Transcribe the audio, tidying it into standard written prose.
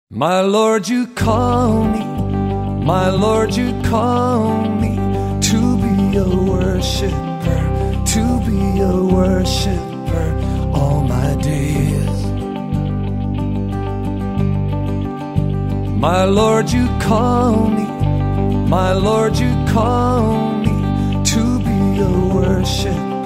My Lord, you call me, my Lord, you call me to be a worshiper, to be a worshiper all my days. My Lord, you call me, my Lord, you call me to be a worshiper.